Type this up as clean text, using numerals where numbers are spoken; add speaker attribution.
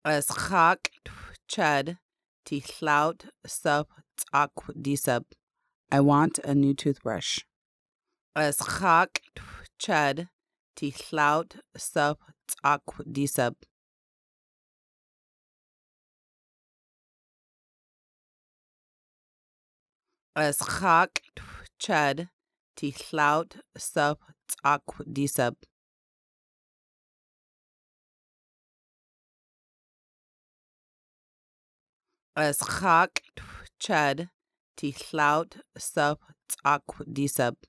Speaker 1: As chak chad ti llaut sub tak disub. I want a new toothbrush. As chak chad ti llaut sub tak disub. As chak chad ti llaut sub tak disub. As chak chad ti llaut sub tak disub.